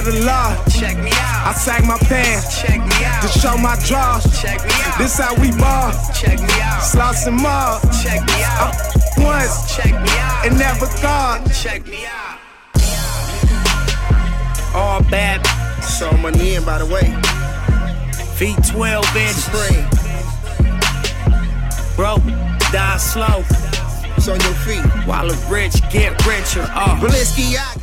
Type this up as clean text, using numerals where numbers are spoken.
of the law. Check me out. I sag my pants. Check me out. To show my draws. Check me out. This how we ball. Check me out. Sloss and more. Check me out. Once. Check me out. And never gone. Check me out. All bad. So money in, by the way. Feet 12 inch. Supreme. Broke, die slow. It's on your feet. While the rich get richer. Balenciaga.